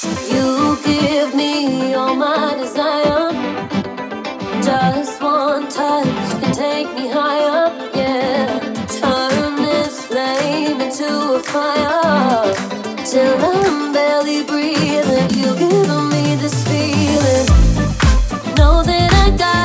You give me all my desire. Just one touch can take me higher. Yeah, turn this flame into a fire till I'm barely breathing. You give me this feeling. Know that I got